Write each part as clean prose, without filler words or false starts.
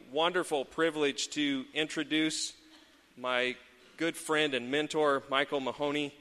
wonderful privilege to introduce my good friend and mentor, Michael Mahoney.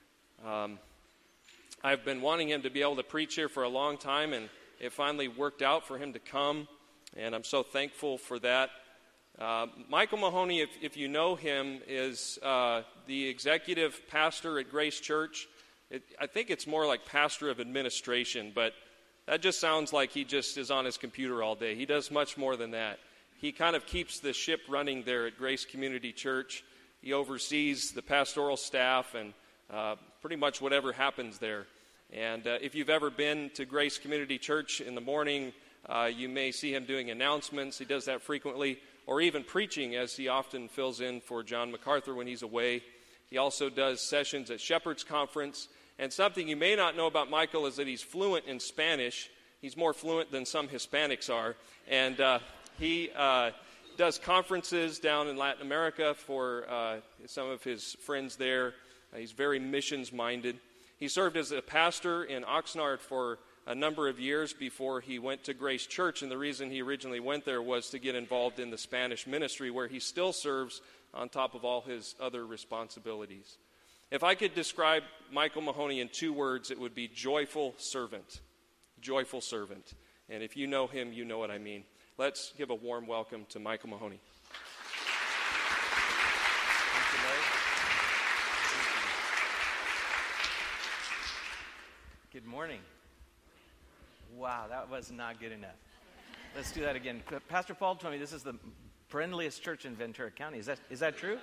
I've been wanting him to be able to preach here for a long time, and it finally worked out for him to come, and I'm so thankful for that. Michael Mahoney, if you know him, is the executive pastor at Grace Church. I think it's more like pastor of administration, but that just sounds like he just is on his computer all day. He does much more than that. He kind of keeps the ship running there at Grace Community Church. He oversees the pastoral staff and pretty much whatever happens there. And if you've ever been to Grace Community Church in the morning, you may see him doing announcements. He does that frequently, or even preaching, as he often fills in for John MacArthur when he's away. He also does sessions at Shepherd's Conference. And something you may not know about Michael is that he's fluent in Spanish. He's more fluent than some Hispanics are. And he does conferences down in Latin America for some of his friends there. He's very missions-minded. He served as a pastor in Oxnard for a number of years before he went to Grace Church, and the reason he originally went there was to get involved in the Spanish ministry, where he still serves on top of all his other responsibilities. If I could describe Michael Mahoney in 2 words, it would be joyful servant. Joyful servant. And if you know him, you know what I mean. Let's give a warm welcome to Michael Mahoney. Thank you, Larry. Good morning. Wow, that was not good enough. Let's do that again. Pastor Paul told me this is the friendliest church in Ventura County. Is that true?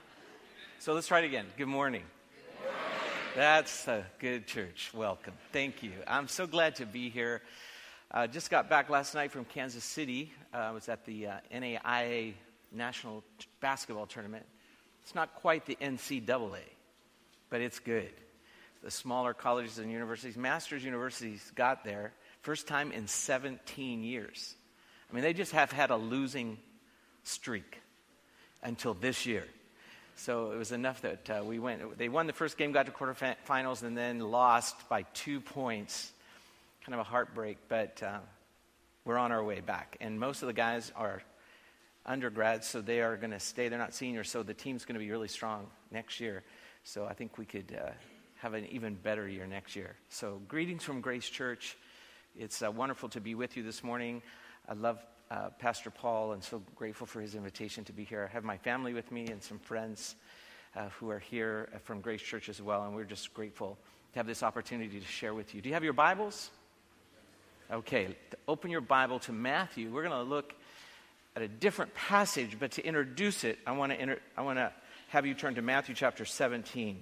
So let's try it again. Good morning. Good morning. That's a good church. Welcome. Thank you. I'm so glad to be here. Just got back last night from Kansas City. I was at the NAIA National Basketball Tournament. It's not quite the NCAA, but it's good. The smaller colleges and universities, master's universities got there. First time in 17 years. I mean, they just have had a losing streak until this year. So it was enough that we went. They won the first game, got to quarterfinals, and then lost by 2 points. Kind of a heartbreak, but we're on our way back. And most of the guys are undergrads, so they are going to stay. They're not seniors, so the team's going to be really strong next year. So I think we could have an even better year next year. So greetings from Grace Church. It's wonderful to be with you this morning. I love Pastor Paul, and so grateful for his invitation to be here. I have my family with me and some friends who are here from Grace Church as well, and we're just grateful to have this opportunity to share with you. Do you have your Bibles? Okay, open your Bible to Matthew. We're going to look at a different passage, but to introduce it, I want to have you turn to Matthew chapter 17.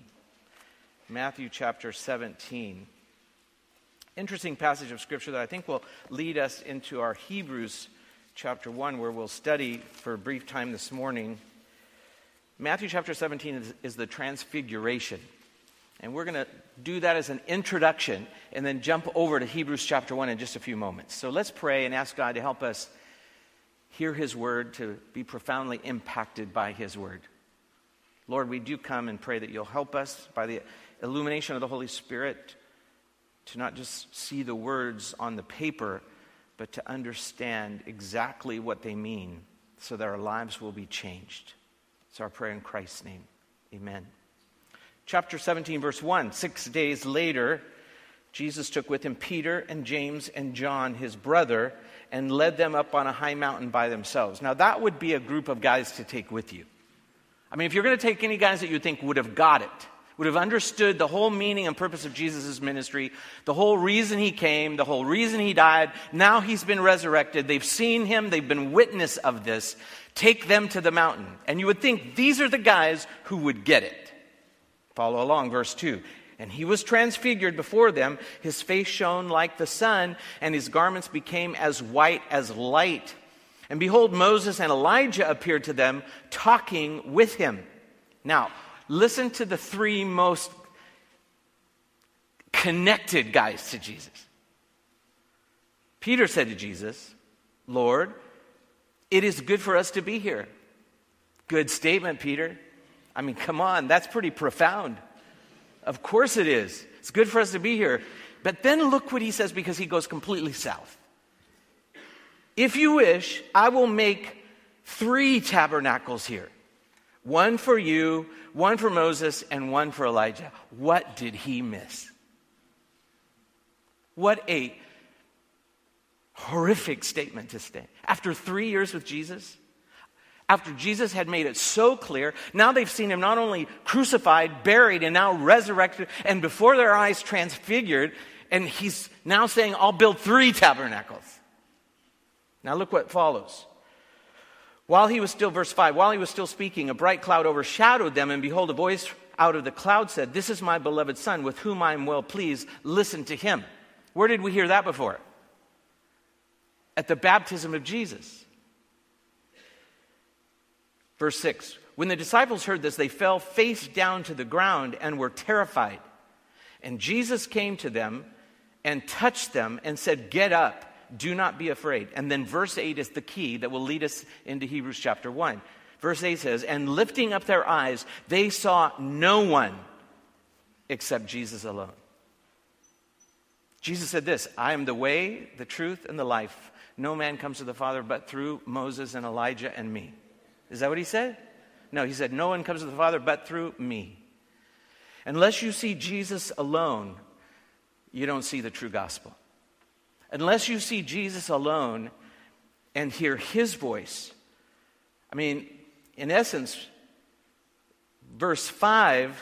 Matthew chapter 17. Interesting passage of Scripture that I think will lead us into our Hebrews chapter 1, where we'll study for a brief time this morning. Matthew chapter 17 is the Transfiguration. And we're going to do that as an introduction and then jump over to Hebrews chapter 1 in just a few moments. So let's pray and ask God to help us hear His word, to be profoundly impacted by His word. Lord, we do come and pray that you'll help us by the illumination of the Holy Spirit to not just see the words on the paper, but to understand exactly what they mean so that our lives will be changed. It's our prayer in Christ's name. Amen. Chapter 17, verse 1. 6 days later, Jesus took with him Peter and James and John, his brother, and led them up on a high mountain by themselves. Now, that would be a group of guys to take with you. I mean, if you're going to take any guys that you think would have got it, would have understood the whole meaning and purpose of Jesus' ministry, the whole reason he came, the whole reason he died, now he's been resurrected, they've seen him, they've been witness of this, take them to the mountain. And you would think these are the guys who would get it. Follow along, verse 2. And he was transfigured before them, his face shone like the sun, and his garments became as white as light. And behold, Moses and Elijah appeared to them, talking with him. Now, listen to the 3 most connected guys to Jesus. Peter said to Jesus, Lord, it is good for us to be here. Good statement, Peter. I mean, come on, that's pretty profound. Of course it is. It's good for us to be here. But then look what he says, because he goes completely south. If you wish, I will make 3 tabernacles here. One for you, one for Moses, and one for Elijah. What did he miss? What a horrific statement to say. After 3 years with Jesus, after Jesus had made it so clear, now they've seen him not only crucified, buried, and now resurrected, and before their eyes transfigured, and he's now saying, I'll build 3 tabernacles. Now look what follows. While he was still, verse 5, while he was still speaking, a bright cloud overshadowed them, and behold, a voice out of the cloud said, this is my beloved Son, with whom I am well pleased. Listen to him. Where did we hear that before? At the baptism of Jesus. Verse 6, when the disciples heard this, they fell face down to the ground and were terrified. And Jesus came to them and touched them and said, get up, do not be afraid. And then verse 8 is the key that will lead us into Hebrews chapter 1. Verse 8 says, and lifting up their eyes, they saw no one except Jesus alone. Jesus said this, I am the way, the truth, and the life. No man comes to the Father but through Moses and Elijah and me. Is that what he said? No, he said, no one comes to the Father but through me. Unless you see Jesus alone, you don't see the true gospel. Unless you see Jesus alone and hear his voice. I mean, in essence, verse 5,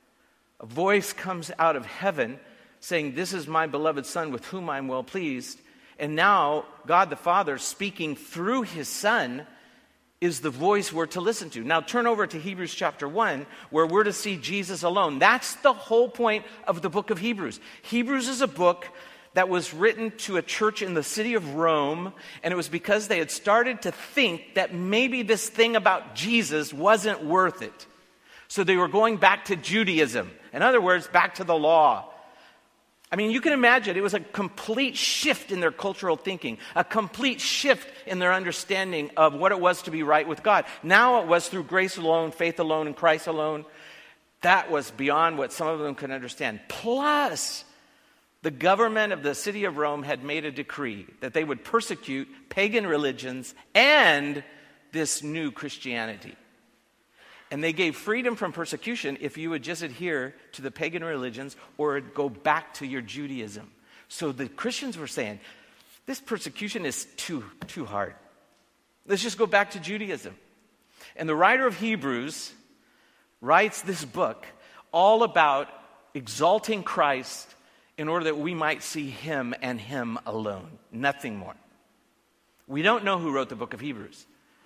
a voice comes out of heaven saying, this is my beloved Son with whom I am well pleased. And now God the Father speaking through his Son is the voice we're to listen to. Now turn over to Hebrews chapter 1, where we're to see Jesus alone. That's the whole point of the book of Hebrews. Hebrews is a book that was written to a church in the city of Rome, and it was because they had started to think that maybe this thing about Jesus wasn't worth it. So they were going back to Judaism. In other words, back to the law. I mean, you can imagine it was a complete shift in their cultural thinking, a complete shift in their understanding of what it was to be right with God. Now it was through grace alone, faith alone, and Christ alone. That was beyond what some of them could understand. Plus, the government of the city of Rome had made a decree that they would persecute pagan religions and this new Christianity. And they gave freedom from persecution if you would just adhere to the pagan religions or go back to your Judaism. So the Christians were saying, this persecution is too hard. Let's just go back to Judaism. And the writer of Hebrews writes this book all about exalting Christ in order that we might see him and him alone. Nothing more. We don't know who wrote the book of Hebrews.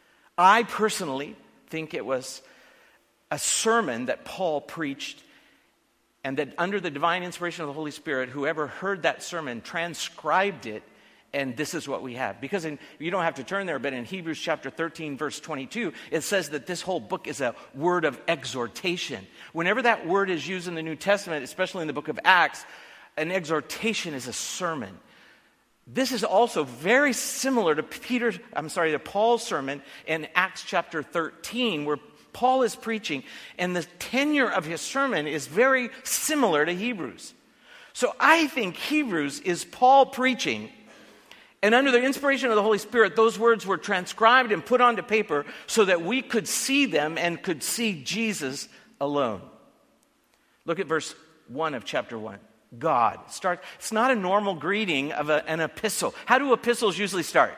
I personally think it was a sermon that Paul preached, and that under the divine inspiration of the Holy Spirit, whoever heard that sermon transcribed it, and this is what we have. Because you don't have to turn there, but in Hebrews chapter 13, verse 22, it says that this whole book is a word of exhortation. Whenever that word is used in the New Testament, especially in the book of Acts, an exhortation is a sermon. This is also very similar to Paul's sermon in Acts chapter 13, where Paul is preaching, and the tenor of his sermon is very similar to Hebrews. So I think Hebrews is Paul preaching, and under the inspiration of the Holy Spirit, those words were transcribed and put onto paper so that we could see them and could see Jesus alone. Look at verse 1 of chapter 1. God. It's not a normal greeting of an epistle. How do epistles usually start?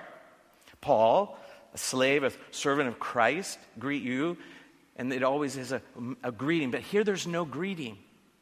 Paul, a slave, a servant of Christ, greet you. And it always is a greeting. But here there's no greeting.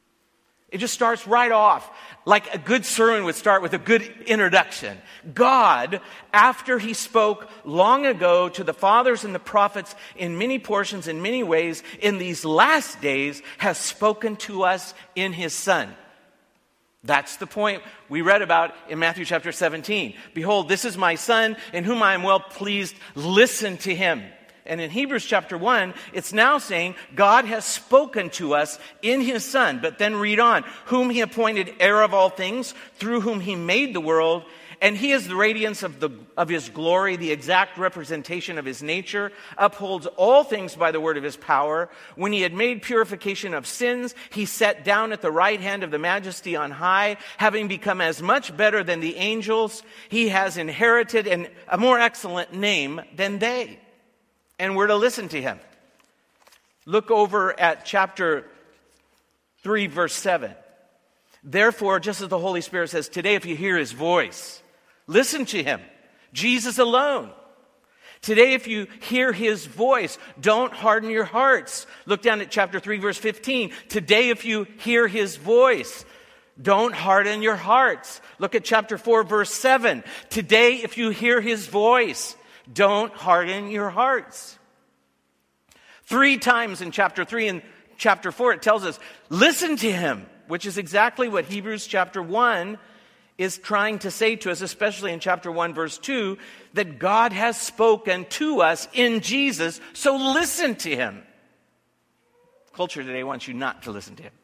It just starts right off like a good sermon would start with a good introduction. God, after he spoke long ago to the fathers and the prophets in many portions, in many ways, in these last days, has spoken to us in his Son. That's the point we read about in Matthew chapter 17. Behold, this is my Son in whom I am well pleased. Listen to him. And in Hebrews chapter 1, it's now saying God has spoken to us in his Son. But then read on. Whom he appointed heir of all things, through whom he made the world. And he is the radiance of his glory, the exact representation of his nature, upholds all things by the word of his power. When he had made purification of sins, he sat down at the right hand of the majesty on high. Having become as much better than the angels, he has inherited a more excellent name than they. and we're to listen to him. Look over at chapter 3, verse 7. Therefore, just as the Holy Spirit says, today if you hear his voice, listen to him. Jesus alone. Today if you hear his voice, don't harden your hearts. Look down at chapter 3, verse 15. Today if you hear his voice, don't harden your hearts. Look at chapter 4, verse 7. Today if you hear his voice, don't harden your hearts. 3 times in chapter 3 and chapter 4, it tells us, listen to him, which is exactly what Hebrews chapter 1 is trying to say to us, especially in chapter 1, verse 2, that God has spoken to us in Jesus, so listen to him. Culture today wants you not to listen to him.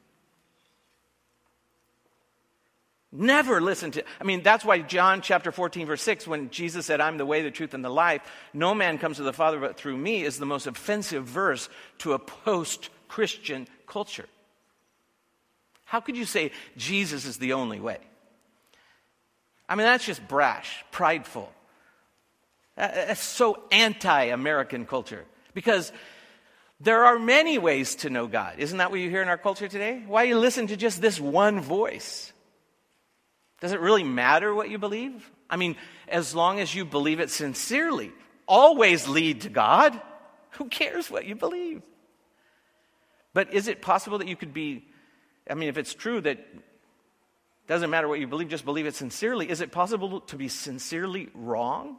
Never listen to, that's why John chapter 14, verse 6, when Jesus said, I'm the way, the truth, and the life, no man comes to the Father but through me, is the most offensive verse to a post-Christian culture. How could you say Jesus is the only way? That's just brash, prideful. That's so anti-American culture. Because there are many ways to know God. Isn't that what you hear in our culture today? Why do you listen to just this one voice? Does it really matter what you believe? As long as you believe it sincerely, always lead to God. Who cares what you believe? But is it possible that you could be, if it's true that doesn't matter what you believe, just believe it sincerely, is it possible to be sincerely wrong?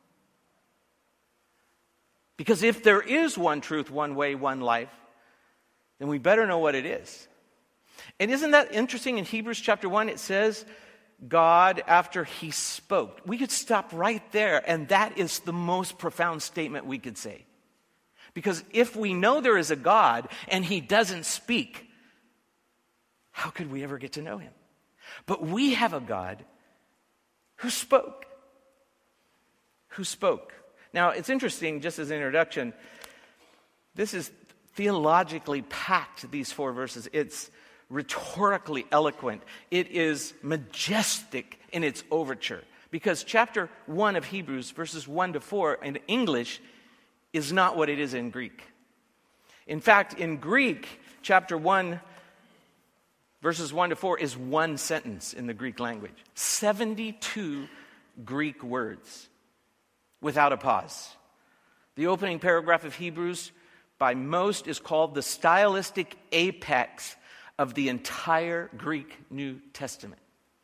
Because if there is one truth, one way, one life, then we better know what it is. And isn't that interesting? In Hebrews chapter 1, it says, God, after he spoke. We could stop right there, and that is the most profound statement we could say. Because if we know there is a God and he doesn't speak, how could we ever get to know him? But we have a God who spoke. Who spoke. Now, it's interesting, just as an introduction, this is theologically packed, these 4 verses. It's rhetorically eloquent. It is majestic in its overture. Because chapter 1 of Hebrews, verses 1 to 4, in English, is not what it is in Greek. In fact, in Greek, chapter 1, verses 1 to 4 is one sentence in the Greek language. 72 Greek words without a pause. The opening paragraph of Hebrews, by most, is called the stylistic apex of the entire Greek New Testament.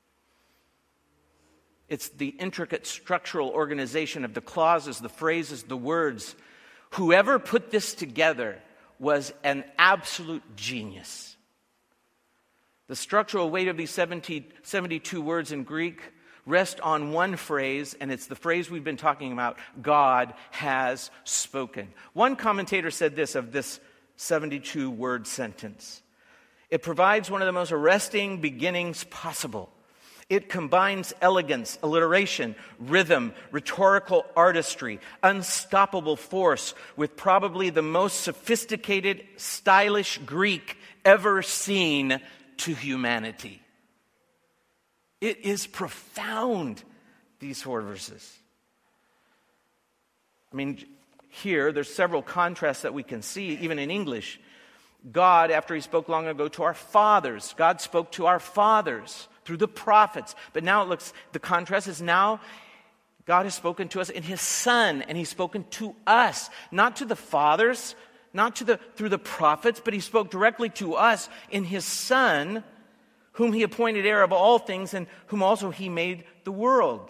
It's the intricate structural organization of the clauses, the phrases, the words. Whoever put this together was an absolute genius. The structural weight of these 72 words in Greek rest on one phrase, and it's the phrase we've been talking about, God has spoken. One commentator said this of this 72-word sentence: it provides one of the most arresting beginnings possible. It combines elegance, alliteration, rhythm, rhetorical artistry, unstoppable force with probably the most sophisticated, stylish Greek ever seen to humanity. It is profound, these 4 verses. Here, there's several contrasts that we can see, even in English. God, after he spoke long ago to our fathers, God spoke to our fathers through the prophets. But now the contrast is now God has spoken to us in his Son, and he's spoken to us, not to the fathers, not through the prophets, but he spoke directly to us in his Son, whom he appointed heir of all things, and whom also he made the world.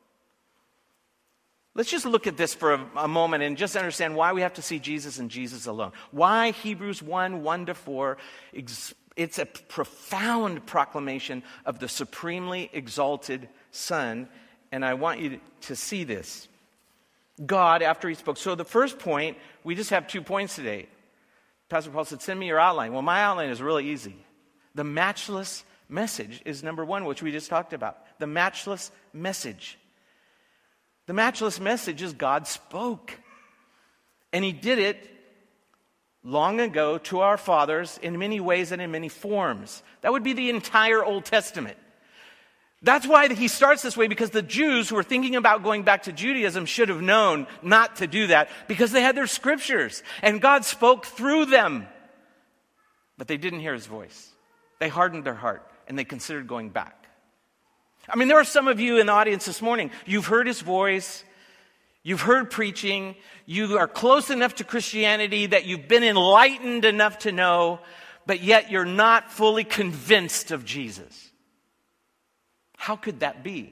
Let's just look at this for a moment and just understand why we have to see Jesus and Jesus alone. Why Hebrews 1 to 4, it's a profound proclamation of the supremely exalted Son, and I want you to see this. God, after he spoke. So the first point, we just have 2 points today. Pastor Paul said, send me your outline. Well, my outline is really easy. The matchless message is number 1, which we just talked about. The matchless message. The matchless message is God spoke. And he did it long ago to our fathers in many ways and in many forms. That would be the entire Old Testament. That's why he starts this way, because the Jews who were thinking about going back to Judaism should have known not to do that, because they had their scriptures and God spoke through them. But they didn't hear his voice. They hardened their heart and they considered going back. I mean, there are some of you in the audience this morning, you've heard his voice, you've heard preaching, you are close enough to Christianity that you've been enlightened enough to know, but yet you're not fully convinced of Jesus. How could that be?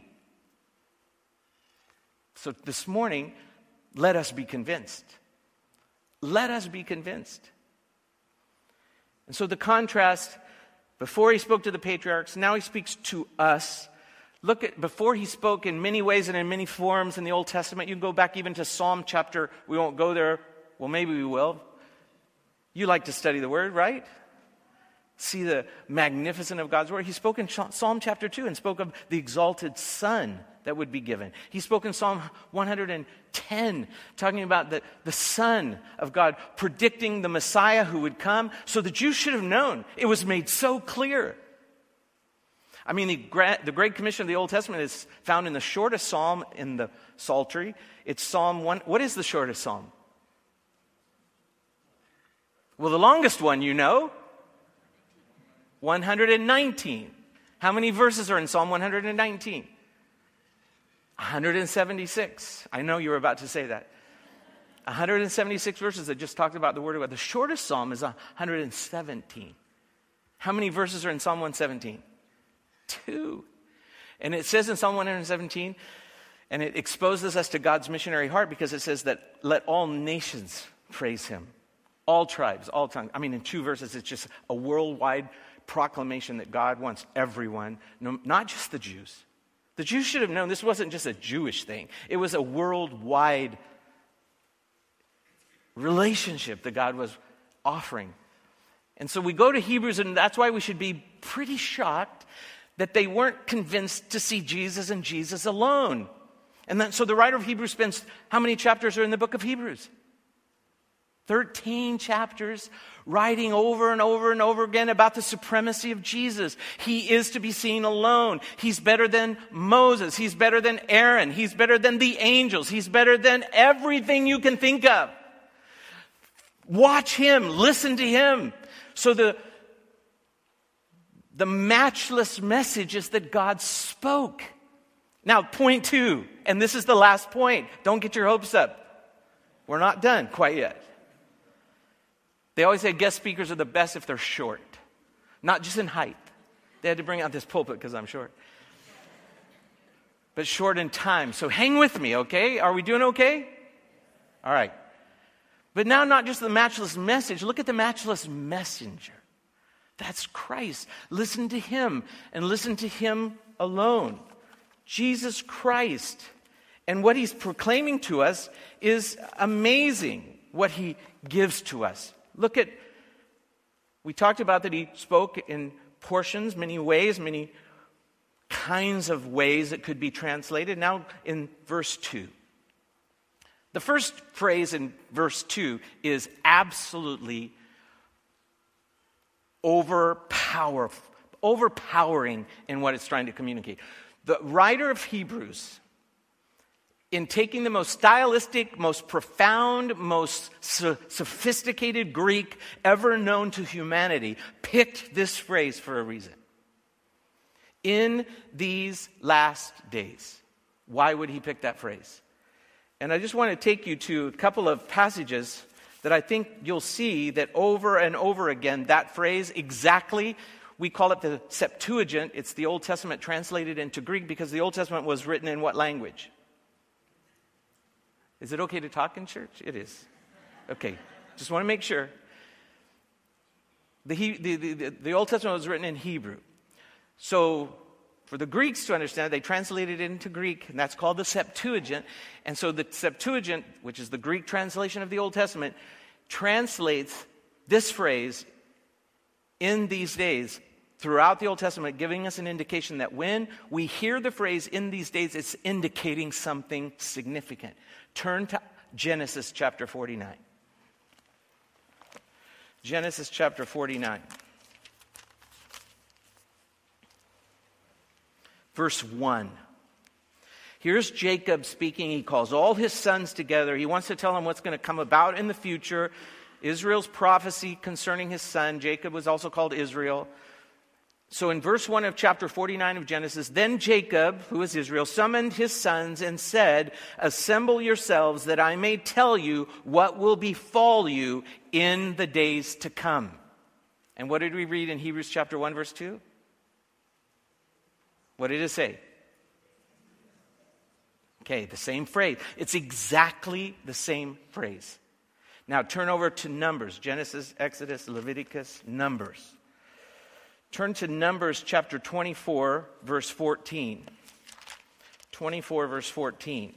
So this morning, let us be convinced. Let us be convinced. And so the contrast, before he spoke to the patriarchs, now he speaks to us. Look at, before he spoke in many ways and in many forms in the Old Testament, you can go back even to Psalm chapter, we won't go there, well maybe we will. You like to study the Word, right? See the magnificence of God's Word. He spoke in Psalm chapter 2 and spoke of the exalted Son that would be given. He spoke in Psalm 110, talking about the Son of God, predicting the Messiah who would come. So the Jews should have known. It was made so clear. I mean, the Great Commission of the Old Testament is found in the shortest psalm in the Psaltery. It's Psalm 1. What is the shortest psalm? Well, the longest one, you know. 119. How many verses are in Psalm 119? 176. I know you were about to say that. 176 verses that just talked about the Word of God. The shortest psalm is 117. How many verses are in Psalm 117? 2. And it says in Psalm 117, and it exposes us to God's missionary heart, because it says that let all nations praise him. All tribes, all tongues. I mean, in 2 verses, it's just a worldwide proclamation that God wants everyone, not just the Jews. The Jews should have known this wasn't just a Jewish thing. It was a worldwide relationship that God was offering. And so we go to Hebrews, and that's why we should be pretty shocked that they weren't convinced to see Jesus and Jesus alone. And then, so the writer of Hebrews spends, how many chapters are in the book of Hebrews? 13 chapters writing over and over and over again about the supremacy of Jesus. He is to be seen alone. He's better than Moses. He's better than Aaron. He's better than the angels. He's better than everything you can think of. Watch him. Listen to him. So the matchless message is that God spoke. Now, point 2, and this is the last point. Don't get your hopes up. We're not done quite yet. They always say guest speakers are the best if they're short. Not just in height. They had to bring out this pulpit because I'm short. But short in time. So hang with me, okay? Are we doing okay? All right. But now not just the matchless message. Look at the matchless messenger. That's Christ. Listen to him and listen to him alone. Jesus Christ. And what he's proclaiming to us is amazing, what he gives to us. Look at, we talked about that he spoke in portions, many ways, many kinds of ways it could be translated. Now in verse 2. The first phrase in verse 2 is absolutely overpowering in what it's trying to communicate. The writer of Hebrews, in taking the most stylistic, most profound, most sophisticated Greek ever known to humanity, picked this phrase for a reason. In these last days. Why would he pick that phrase? And I just want to take you to a couple of passages that I think you'll see that over and over again, that phrase exactly, we call it the Septuagint. It's the Old Testament translated into Greek because the Old Testament was written in what language? Is it okay to talk in church? It is. Okay, just want to make sure. The Old Testament was written in Hebrew. So for the Greeks to understand, they translated it into Greek, and that's called the Septuagint. And so the Septuagint, which is the Greek translation of the Old Testament, translates this phrase, in these days, throughout the Old Testament, giving us an indication that when we hear the phrase in these days, it's indicating something significant. Turn to Genesis chapter 49. Genesis chapter 49. verse 1. Here's Jacob speaking. He calls all his sons together. He wants to tell them what's going to come about in the future. Israel's prophecy concerning his son. Jacob was also called Israel. So in verse 1 of chapter 49 of Genesis, then Jacob, who is Israel, summoned his sons and said, assemble yourselves that I may tell you what will befall you in the days to come. And what did we read in Hebrews chapter 1 verse 2? What did it say? Okay, the same phrase. It's exactly the same phrase. Now turn over to Numbers. Genesis, Exodus, Leviticus, Numbers. Turn to Numbers chapter 24, verse 14. 24, verse 14.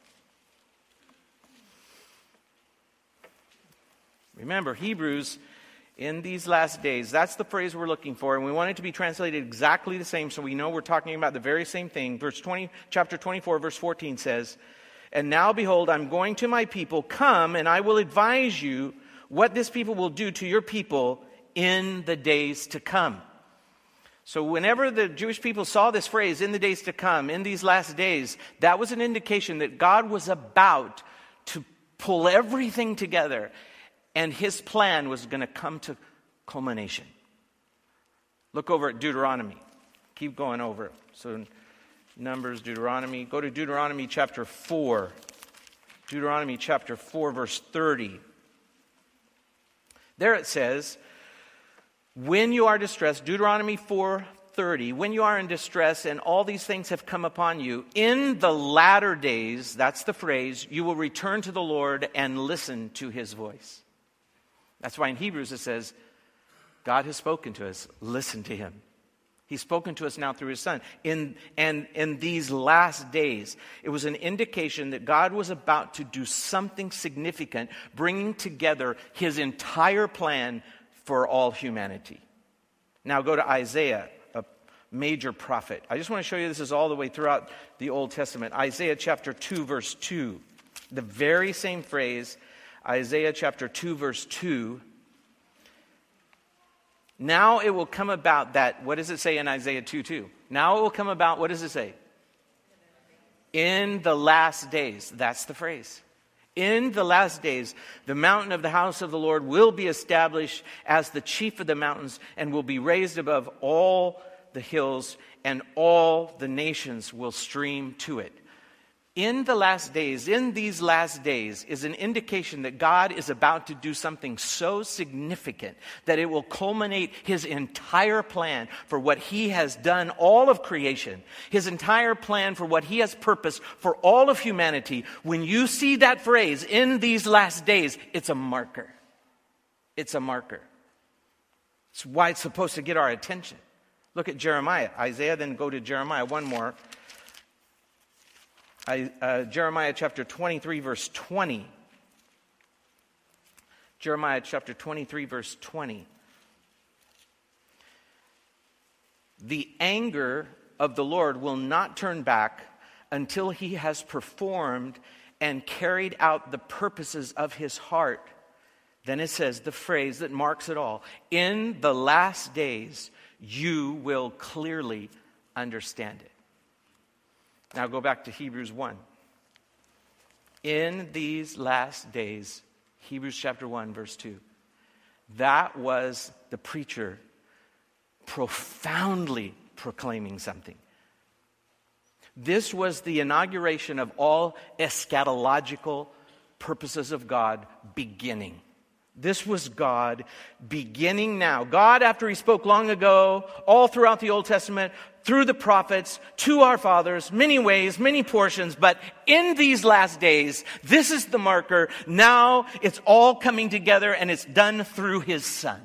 Remember, Hebrews, in these last days, that's the phrase we're looking for, and we want it to be translated exactly the same so we know we're talking about the very same thing. Chapter 24, verse 14 says, and now behold, I'm going to my people, come, and I will advise you what this people will do to your people in the days to come. So whenever the Jewish people saw this phrase, in the days to come, in these last days, that was an indication that God was about to pull everything together and his plan was going to come to culmination. Look over at Deuteronomy. Keep going over. So Numbers, Deuteronomy. Go to Deuteronomy chapter 4. Deuteronomy chapter 4, verse 30. There it says, when you are distressed, Deuteronomy 4:30, when you are in distress and all these things have come upon you, in the latter days, that's the phrase, you will return to the Lord and listen to his voice. That's why in Hebrews it says, God has spoken to us, listen to him. He's spoken to us now through his son. In these last days, it was an indication that God was about to do something significant, bringing together his entire plan for all humanity. Now go to Isaiah, a major prophet. I just want to show you this is all the way throughout the Old Testament. Isaiah chapter 2, verse 2. The very same phrase, Isaiah chapter 2, verse 2. Now it will come about that, what does it say in Isaiah 2:2? Now it will come about, what does it say? In the last days. That's the phrase. In the last days, the mountain of the house of the Lord will be established as the chief of the mountains and will be raised above all the hills, and all the nations will stream to it. In the last days, in these last days, is an indication that God is about to do something so significant that it will culminate his entire plan for what he has done, all of creation, his entire plan for what he has purposed for all of humanity. When you see that phrase, in these last days, it's a marker. It's a marker. It's why it's supposed to get our attention. Look at Jeremiah. Isaiah, then go to Jeremiah. One more. Jeremiah chapter 23, verse 20. Jeremiah chapter 23, verse 20. The anger of the Lord will not turn back until he has performed and carried out the purposes of his heart. Then it says the phrase that marks it all. In the last days, you will clearly understand it. Now go back to Hebrews 1. In these last days, Hebrews chapter 1, verse 2. That was the preacher profoundly proclaiming something. This was the inauguration of all eschatological purposes of God beginning. This was God beginning now. God, after he spoke long ago, all throughout the Old Testament, through the prophets, to our fathers, many ways, many portions, but in these last days, this is the marker. Now it's all coming together and it's done through his Son.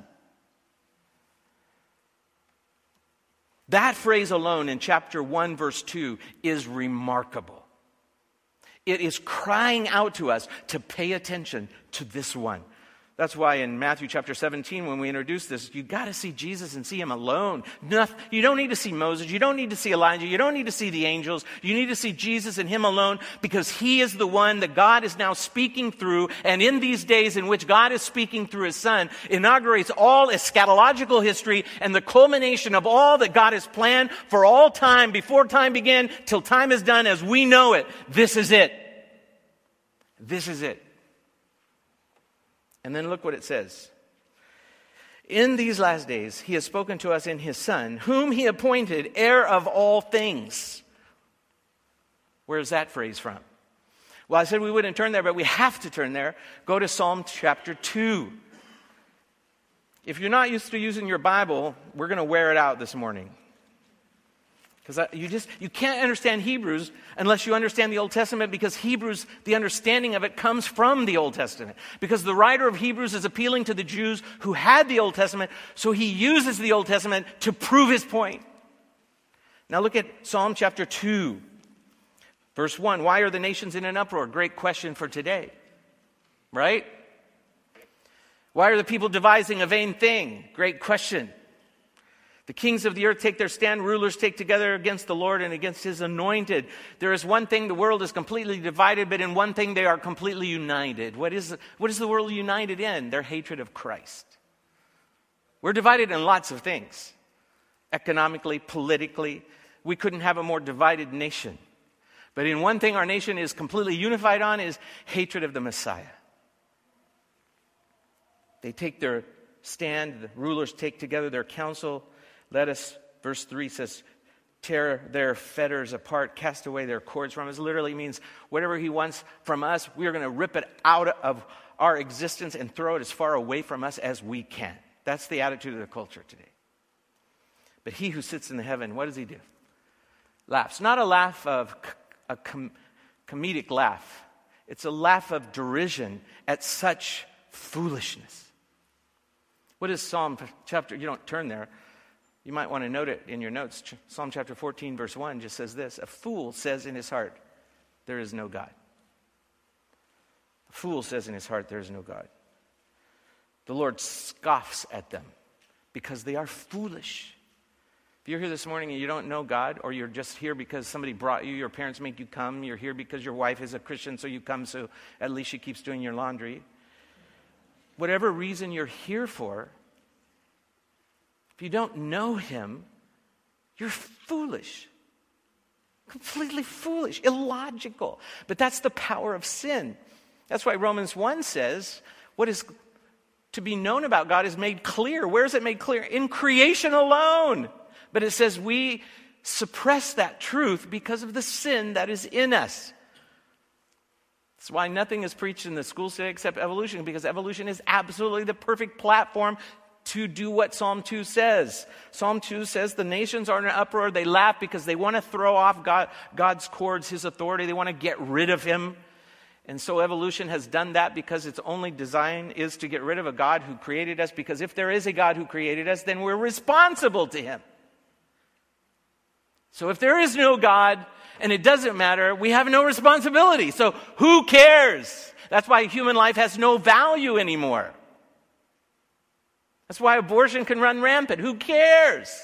That phrase alone in chapter 1, verse 2 is remarkable. It is crying out to us to pay attention to this one. That's why in Matthew chapter 17, when we introduce this, you got to see Jesus and see him alone. You don't need to see Moses. You don't need to see Elijah. You don't need to see the angels. You need to see Jesus and him alone, because he is the one that God is now speaking through. And in these days in which God is speaking through his Son, inaugurates all eschatological history and the culmination of all that God has planned for all time, before time began, till time is done as we know it. This is it. This is it. And then look what it says. In these last days, he has spoken to us in his Son, whom he appointed heir of all things. Where's that phrase from? Well, I said we wouldn't turn there, but we have to turn there. Go to Psalm chapter 2. If you're not used to using your Bible, we're going to wear it out this morning. Because you can't understand Hebrews unless you understand the Old Testament, because Hebrews, the understanding of it comes from the Old Testament. Because the writer of Hebrews is appealing to the Jews who had the Old Testament, so he uses the Old Testament to prove his point. Now look at Psalm chapter 2, verse 1. Why are the nations in an uproar? Great question for today, right? Why are the people devising a vain thing? Great question. The kings of the earth take their stand, rulers take together against the Lord and against his anointed. There is one thing, the world is completely divided, but in one thing they are completely united. What is the world united in? Their hatred of Christ. We're divided in lots of things. Economically, politically. We couldn't have a more divided nation. But in one thing our nation is completely unified on is hatred of the Messiah. They take their stand, the rulers take together their counsel. Let us, verse 3 says, tear their fetters apart, cast away their cords from us. Literally means whatever he wants from us, we are going to rip it out of our existence and throw it as far away from us as we can. That's the attitude of the culture today. But he who sits in the heaven, what does he do? Laughs. Not a laugh of a comedic laugh. It's a laugh of derision at such foolishness. What is Psalm chapter? You don't turn there. You might want to note it in your notes. Psalm chapter 14, verse 1 just says this. A fool says in his heart, there is no God. A fool says in his heart, there is no God. The Lord scoffs at them because they are foolish. If you're here this morning and you don't know God, or you're just here because somebody brought you, your parents make you come, you're here because your wife is a Christian, so you come so at least she keeps doing your laundry. Whatever reason you're here for, if you don't know him, you're foolish. Completely foolish, illogical. But that's the power of sin. That's why Romans 1 says, what is to be known about God is made clear. Where is it made clear? In creation alone. But it says we suppress that truth because of the sin that is in us. That's why nothing is preached in the schools today except evolution, because evolution is absolutely the perfect platform to do what Psalm 2 says. Psalm 2 says the nations are in an uproar. They laugh because they want to throw off God's cords, his authority. They want to get rid of him. And so evolution has done that because its only design is to get rid of a God who created us, because if there is a God who created us, then we're responsible to him. So if there is no God and it doesn't matter, we have no responsibility. So who cares? That's why human life has no value anymore. That's why abortion can run rampant. Who cares?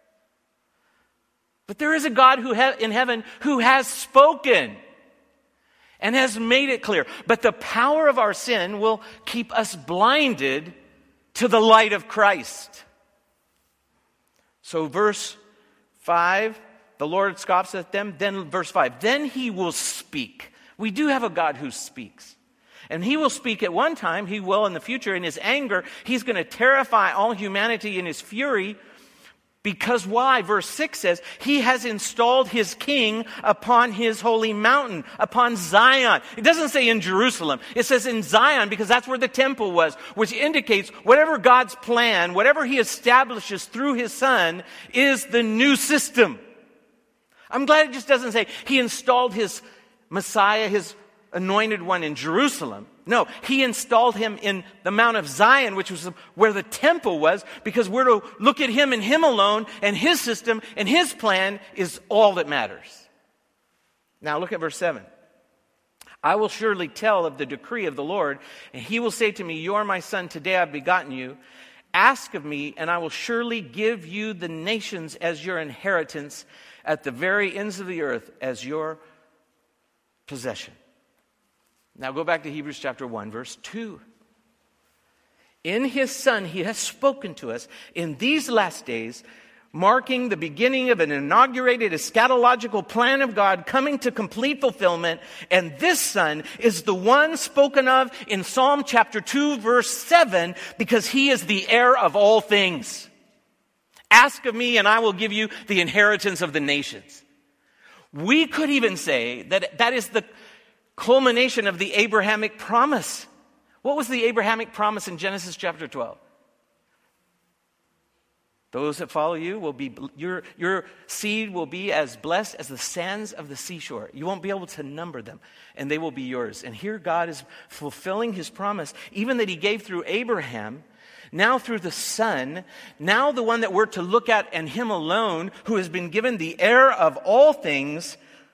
But there is a God in heaven who has spoken and has made it clear. But the power of our sin will keep us blinded to the light of Christ. So verse 5, the Lord scoffs at them. Then verse 5, then he will speak. We do have a God who speaks. And he will speak at one time, he will in the future. In his anger, he's going to terrify all humanity in his fury. Because why? Verse 6 says, he has installed his king upon his holy mountain, upon Zion. It doesn't say in Jerusalem. It says in Zion, because that's where the temple was, which indicates whatever God's plan, whatever he establishes through his Son, is the new system. I'm glad it just doesn't say he installed his Messiah, his anointed one in Jerusalem. No, he installed him in the Mount of Zion, which was where the temple was, because we're to look at him and him alone, and his system and his plan is all that matters. Now look at verse 7. I will surely tell of the decree of the Lord, and he will say to me, you are my son, today I have begotten you. Ask of me, and I will surely give you the nations as your inheritance, at the very ends of the earth as your possession. Now go back to Hebrews chapter 1, verse 2. In his Son, he has spoken to us in these last days, marking the beginning of an inaugurated eschatological plan of God coming to complete fulfillment. And this Son is the one spoken of in Psalm chapter 2, verse 7, because he is the heir of all things. Ask of me, and I will give you the inheritance of the nations. We could even say that that is the culmination of the Abrahamic promise. What was the Abrahamic promise in Genesis chapter 12? Those that follow you will be, your seed will be as blessed as the sands of the seashore. You won't be able to number them, and they will be yours. And here God is fulfilling his promise, even that he gave through Abraham, now through the Son, now the one that we're to look at, and him alone, who has been given the heir of all things.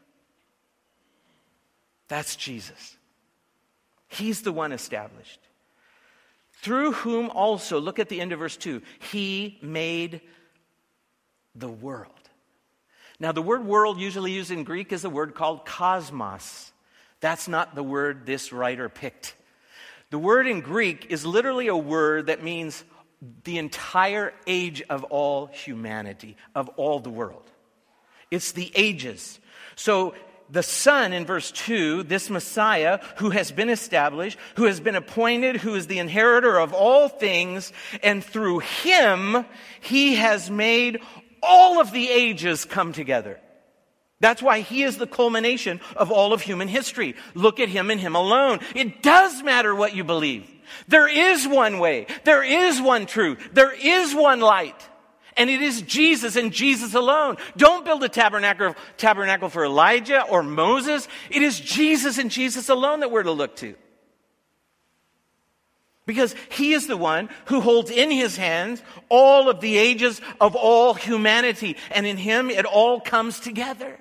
That's Jesus. He's the one established. Through whom also, look at the end of verse 2, he made the world. Now, the word world usually used in Greek is a word called cosmos. That's not the word this writer picked. The word in Greek is literally a word that means the entire age of all humanity, of all the world. It's the ages. So, the Son in verse 2, this Messiah who has been established, who has been appointed, who is the inheritor of all things, and through him, he has made all of the ages come together. That's why he is the culmination of all of human history. Look at him and him alone. It does matter what you believe. There is one way. There is one truth. There is one light. And it is Jesus and Jesus alone. Don't build a tabernacle for Elijah or Moses. It is Jesus and Jesus alone that we're to look to. Because he is the one who holds in his hands all of the ages of all humanity. And in him it all comes together.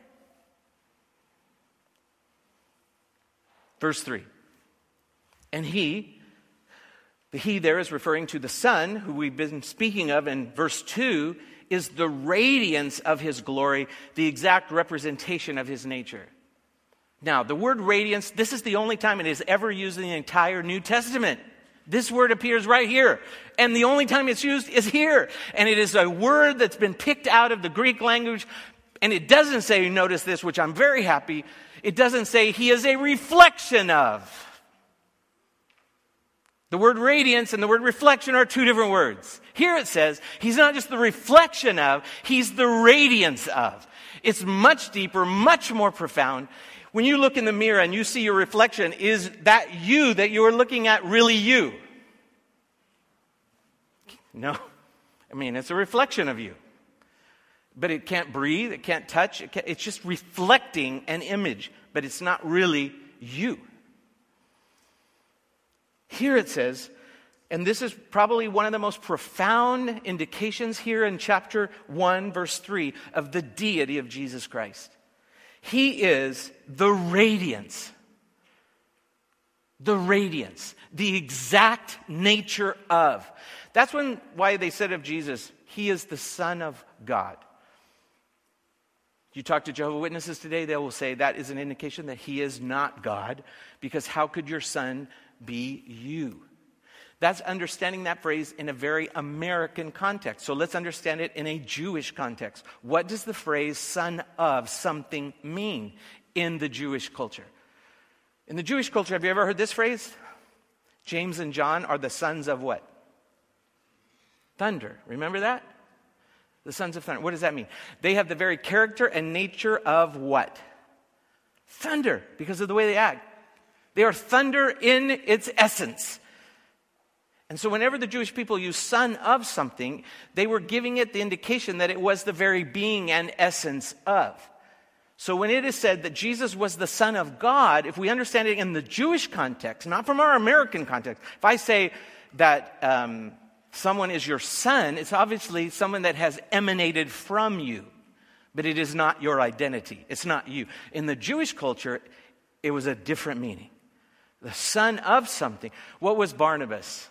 Verse 3. And he there is referring to the Son, who we've been speaking of in verse 2, is the radiance of his glory, the exact representation of his nature. Now, the word radiance, this is the only time it is ever used in the entire New Testament. This word appears right here. And the only time it's used is here. And it is a word that's been picked out of the Greek language. And it doesn't say, notice this, which I'm very happy, it doesn't say he is a reflection of. The word radiance and the word reflection are two different words. Here it says, he's not just the reflection of, he's the radiance of. It's much deeper, much more profound. When you look in the mirror and you see your reflection, is that you that you are looking at really you? No. I mean, it's a reflection of you. But it can't breathe, it can't touch, it's just reflecting an image, but it's not really you. Here it says, and this is probably one of the most profound indications here in chapter 1, verse 3, of the deity of Jesus Christ. He is the radiance. The radiance. The exact nature of. That's why they said of Jesus, he is the Son of God. You talk to Jehovah's Witnesses today, they will say that is an indication that he is not God, because how could your son be you? That's understanding that phrase in a very American context. So let's understand it in a Jewish context. What does the phrase son of something mean in the Jewish culture? In the Jewish culture, have you ever heard this phrase? James and John are the sons of what? Thunder. Remember that? The sons of thunder. What does that mean? They have the very character and nature of what? Thunder, because of the way they act. They are thunder in its essence. And so whenever the Jewish people used son of something, they were giving it the indication that it was the very being and essence of. So when it is said that Jesus was the Son of God, if we understand it in the Jewish context, not from our American context, if I say that someone is your son, it's obviously someone that has emanated from you, but it is not your identity. It's not you. In the Jewish culture, it was a different meaning. The son of something. What was Barnabas?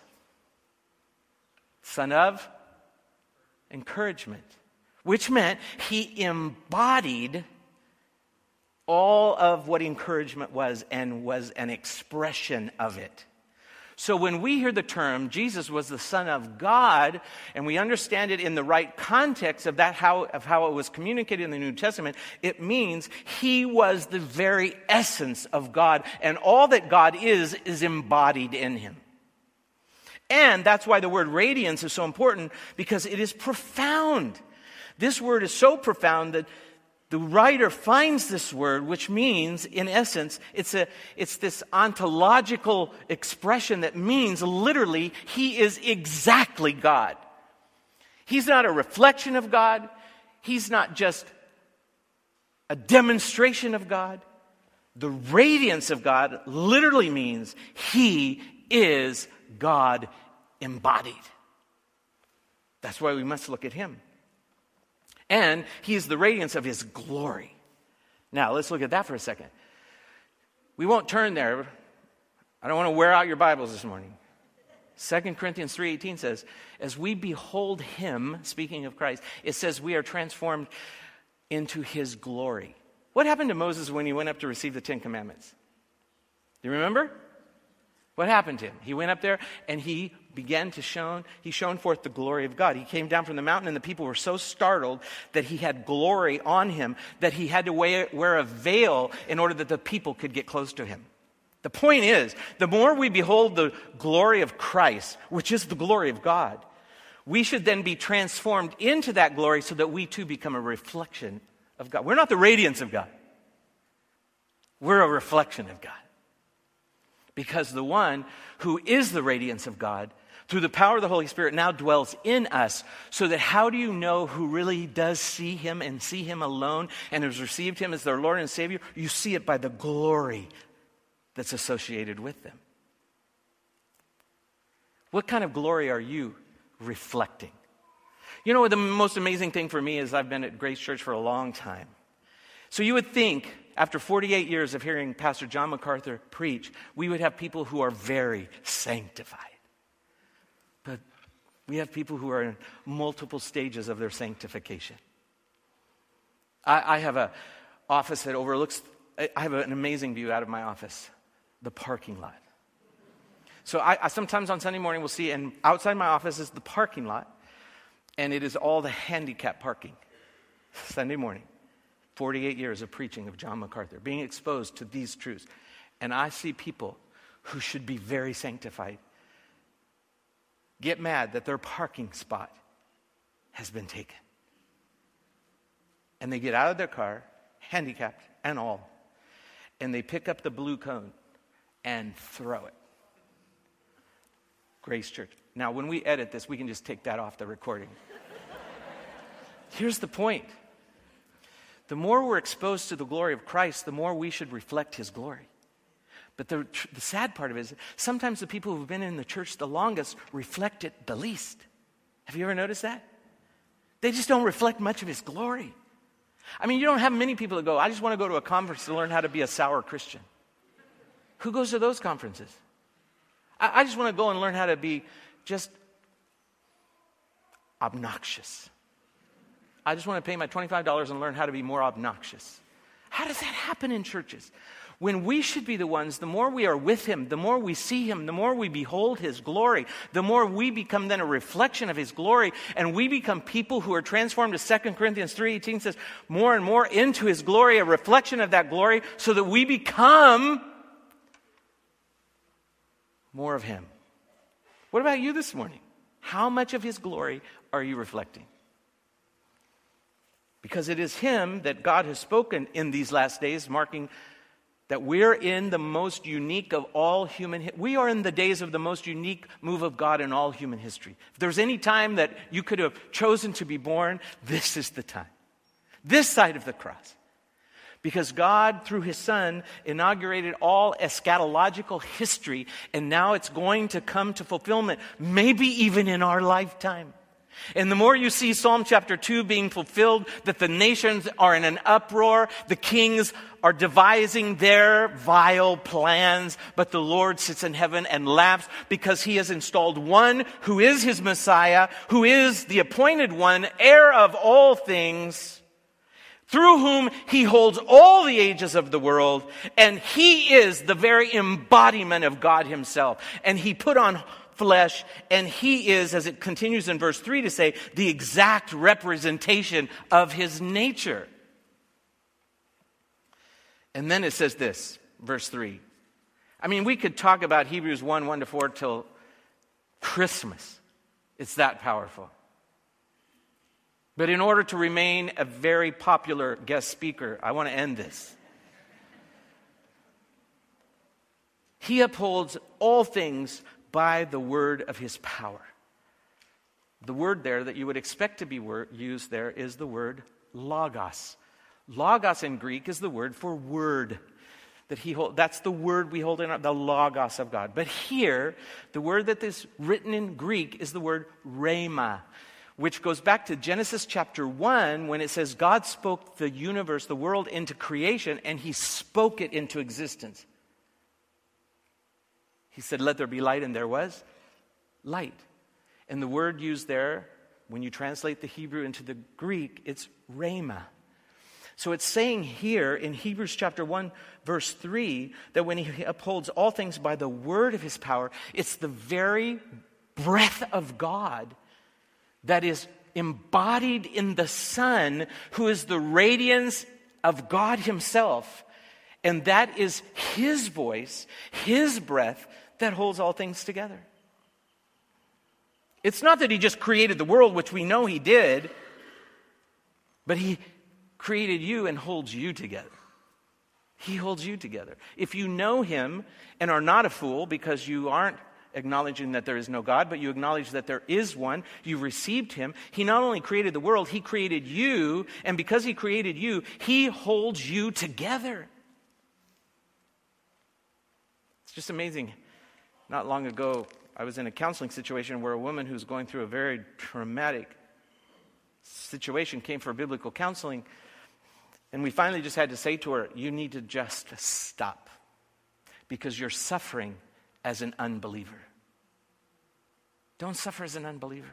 Son of encouragement, which meant he embodied all of what encouragement was and was an expression of it. So when we hear the term Jesus was the Son of God, and we understand it in the right context of how it was communicated in the New Testament, it means he was the very essence of God, and all that God is embodied in him. And that's why the word radiance is so important, because it is profound. This word is so profound that the writer finds this word, which means, in essence, it's this ontological expression that means literally he is exactly God. He's not a reflection of God. He's not just a demonstration of God. The radiance of God literally means he is God embodied. That's why we must look at him. And he is the radiance of his glory. Now, let's look at that for a second. We won't turn there. I don't want to wear out your Bibles this morning. 2 Corinthians 3:18 says, as we behold him, speaking of Christ, it says we are transformed into his glory. What happened to Moses when he went up to receive the Ten Commandments? Do you remember? What happened to him? He went up there and he shone forth the glory of God. He came down from the mountain and the people were so startled that he had glory on him that he had to wear a veil in order that the people could get close to him. The point is, the more we behold the glory of Christ, which is the glory of God, we should then be transformed into that glory so that we too become a reflection of God. We're not the radiance of God. We're a reflection of God. Because the one who is the radiance of God, through the power of the Holy Spirit, now dwells in us, so that how do you know who really does see him and see him alone and has received him as their Lord and Savior? You see it by the glory that's associated with them. What kind of glory are you reflecting? You know, the most amazing thing for me is I've been at Grace Church for a long time. So you would think, after 48 years of hearing Pastor John MacArthur preach, we would have people who are very sanctified. But we have people who are in multiple stages of their sanctification. I have an office that overlooks, I have an amazing view out of my office, the parking lot. So I sometimes on Sunday morning we'll see, and outside my office is the parking lot, and it is all the handicap parking. Sunday morning. 48 years of preaching of John MacArthur, being exposed to these truths. And I see people who should be very sanctified get mad that their parking spot has been taken. And they get out of their car, handicapped and all, and they pick up the blue cone and throw it. Grace Church. Now, when we edit this, we can just take that off the recording. Here's the point. The more we're exposed to the glory of Christ, the more we should reflect his glory. But the sad part of it is sometimes the people who've been in the church the longest reflect it the least. Have you ever noticed that? They just don't reflect much of his glory. I mean, you don't have many people that go, I just want to go to a conference to learn how to be a sour Christian. Who goes to those conferences? I just want to go and learn how to be just obnoxious. I just want to pay my $25 and learn how to be more obnoxious. How does that happen in churches? When we should be the ones, the more we are with him, the more we see him, the more we behold his glory, the more we become then a reflection of his glory, and we become people who are transformed, as 2 Corinthians 3:18 says, more and more into his glory, a reflection of that glory, so that we become more of him. What about you this morning? How much of his glory are you reflecting? Because it is him that God has spoken in these last days, marking that we're in the most unique of all human. We are in the days of the most unique move of God in all human history. If there's any time that you could have chosen to be born, this is the time. This side of the cross. Because God, through his Son, inaugurated all eschatological history, and now it's going to come to fulfillment, maybe even in our lifetime. And the more you see Psalm chapter 2 being fulfilled, that the nations are in an uproar, the kings are devising their vile plans, but the Lord sits in heaven and laughs because he has installed one who is his Messiah, who is the appointed one, heir of all things, through whom he holds all the ages of the world, and he is the very embodiment of God himself. And he put on flesh, and he is, as it continues in verse 3 to say, the exact representation of his nature. And then it says this, verse 3. I mean, we could talk about Hebrews 1:1-4 till Christmas. It's that powerful. But in order to remain a very popular guest speaker, I want to end this. He upholds all things by the word of his power. The word there that you would expect to be used there is the word logos. Logos in Greek is the word for word. That's the word we hold in the logos of God. But here, the word that is written in Greek is the word rhema, which goes back to Genesis chapter 1 when it says God spoke the universe, the world, into creation, and he spoke it into existence. He said, let there be light, and there was light. And the word used there, when you translate the Hebrew into the Greek, it's rhema. So it's saying here in Hebrews chapter 1, verse 3, that when he upholds all things by the word of his power, it's the very breath of God that is embodied in the Son, who is the radiance of God himself. And that is his voice, his breath, that holds all things together. It's not that he just created the world, which we know he did, but he created you and holds you together. He holds you together. If you know him and are not a fool because you aren't acknowledging that there is no God, but you acknowledge that there is one, you've received him. He not only created the world, he created you, and because he created you, he holds you together. It's just amazing. Not long ago, I was in a counseling situation where a woman who's going through a very traumatic situation came for biblical counseling, and we finally just had to say to her, you need to just stop because you're suffering as an unbeliever. Don't suffer as an unbeliever.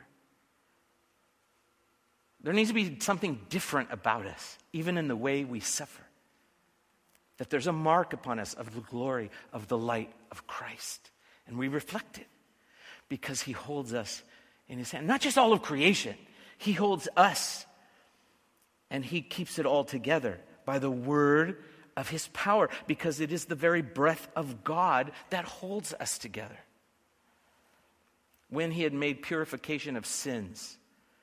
There needs to be something different about us, even in the way we suffer. That there's a mark upon us of the glory of the light of Christ. And we reflect it because he holds us in his hand. Not just all of creation. He holds us. And he keeps it all together by the word of his power, because it is the very breath of God that holds us together. When he had made purification of sins.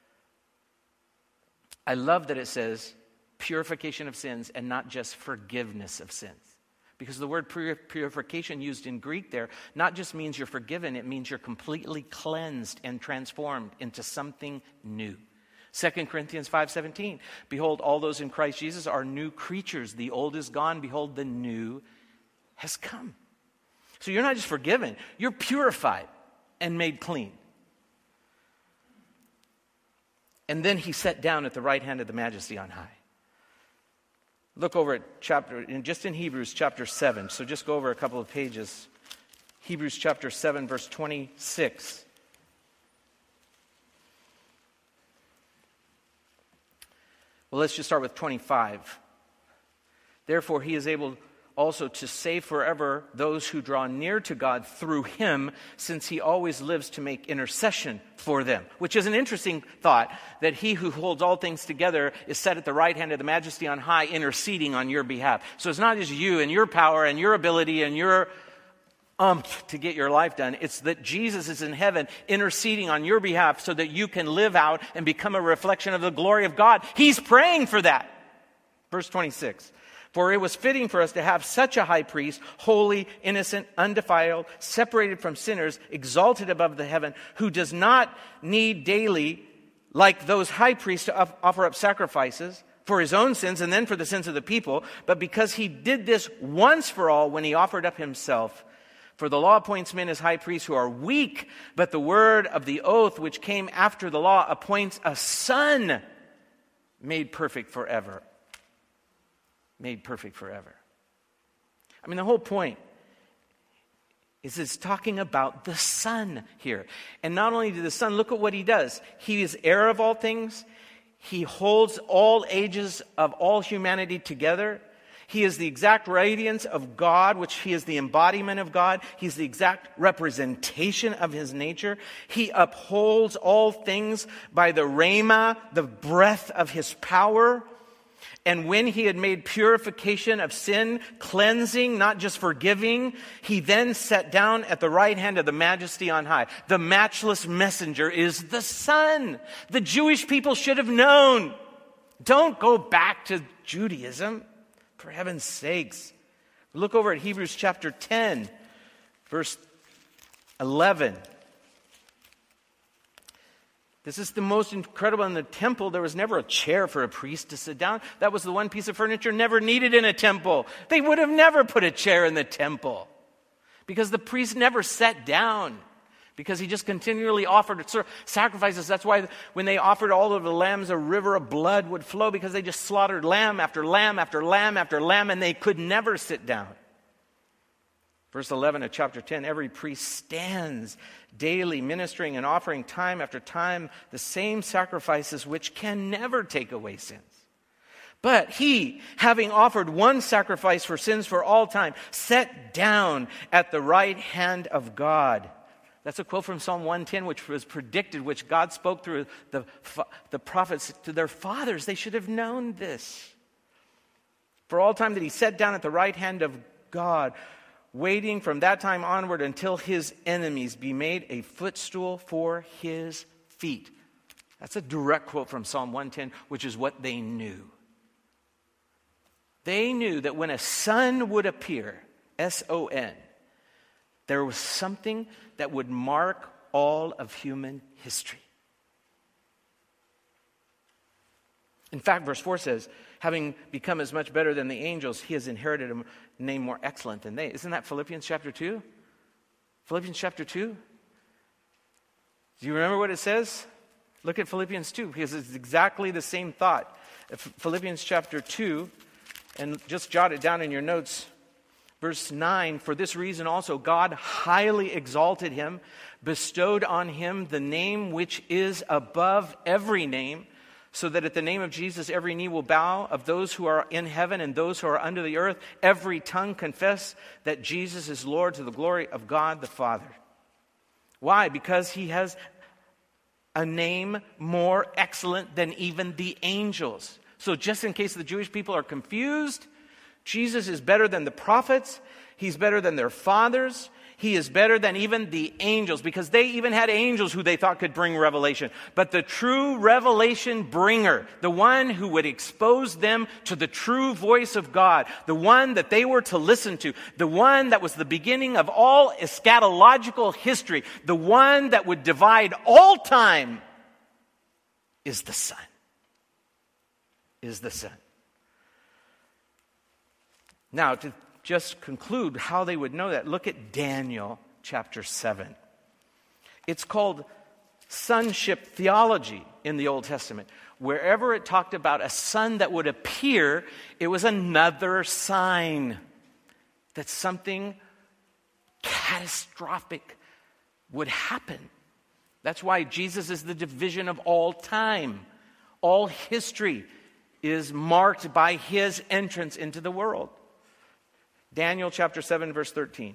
I love that it says purification of sins and not just forgiveness of sins. Because the word purification used in Greek there not just means you're forgiven, it means you're completely cleansed and transformed into something new. 2 Corinthians 5:17, behold, all those in Christ Jesus are new creatures. The old is gone, behold, the new has come. So you're not just forgiven, you're purified and made clean. And then he sat down at the right hand of the Majesty on high. Look over at just in Hebrews chapter 7. So just go over a couple of pages. Hebrews chapter 7, verse 26. Well, let's just start with 25. Therefore, he is able also to save forever those who draw near to God through him, since he always lives to make intercession for them. Which is an interesting thought, that he who holds all things together is set at the right hand of the Majesty on high, interceding on your behalf. So it's not just you and your power and your ability and your to get your life done. It's that Jesus is in heaven interceding on your behalf so that you can live out and become a reflection of the glory of God. He's praying for that. Verse 26. For it was fitting for us to have such a high priest, holy, innocent, undefiled, separated from sinners, exalted above the heaven, who does not need daily, like those high priests, to offer up sacrifices for his own sins and then for the sins of the people, but because he did this once for all when he offered up himself For the law appoints men as high priests who are weak, but the word of the oath which came after the law appoints a son made perfect forever. Made perfect forever. I mean, the whole point is it's talking about the Son here. And not only the Son, look at what he does. He is heir of all things. He holds all ages of all humanity together. He is the exact radiance of God, which he is the embodiment of God. He's the exact representation of his nature. He upholds all things by the rhema, the breath of his power. And when he had made purification of sin, cleansing, not just forgiving, he then sat down at the right hand of the Majesty on high. The matchless messenger is the Son. The Jewish people should have known. Don't go back to Judaism, for heaven's sakes. Look over at Hebrews chapter 10, verse 11. This is the most incredible. In the temple, there was never a chair for a priest to sit down. That was the one piece of furniture never needed in a temple. They would have never put a chair in the temple because the priest never sat down, because he just continually offered sacrifices. That's why when they offered all of the lambs, a river of blood would flow, because they just slaughtered lamb after lamb after lamb after lamb, and they could never sit down. Verse 11 of chapter 10, every priest stands daily ministering and offering time after time the same sacrifices which can never take away sins. But he, having offered one sacrifice for sins for all time, sat down at the right hand of God. That's a quote from Psalm 110, which was predicted, which God spoke through the prophets to their fathers. They should have known this. For all time that he sat down at the right hand of God, waiting from that time onward until his enemies be made a footstool for his feet. That's a direct quote from Psalm 110, which is what they knew. They knew that when a son would appear, S-O-N, there was something that would mark all of human history. In fact, verse 4 says, having become as much better than the angels, he has inherited a name more excellent than they. Isn't that Philippians chapter 2? Philippians chapter 2? Do you remember what it says? Look at Philippians 2, because it's exactly the same thought. Philippians chapter 2, and just jot it down in your notes. Verse 9, for this reason also God highly exalted him, bestowed on him the name which is above every name, so that at the name of Jesus every knee will bow, of those who are in heaven and those who are under the earth, every tongue confess that Jesus is Lord, to the glory of God the Father. Why? Because he has a name more excellent than even the angels. So just in case the Jewish people are confused, Jesus is better than the prophets. He's better than their fathers. He is better than even the angels, because they even had angels who they thought could bring revelation. But the true revelation bringer, the one who would expose them to the true voice of God, the one that they were to listen to, the one that was the beginning of all eschatological history, the one that would divide all time, is the Son. Is the Son. Now, to just conclude how they would know that, look at Daniel chapter 7. It's called sonship theology in the Old Testament. Wherever it talked about a son that would appear, it was another sign that something catastrophic would happen. That's why Jesus is the division of all time. All history is marked by his entrance into the world. Daniel chapter 7, verse 13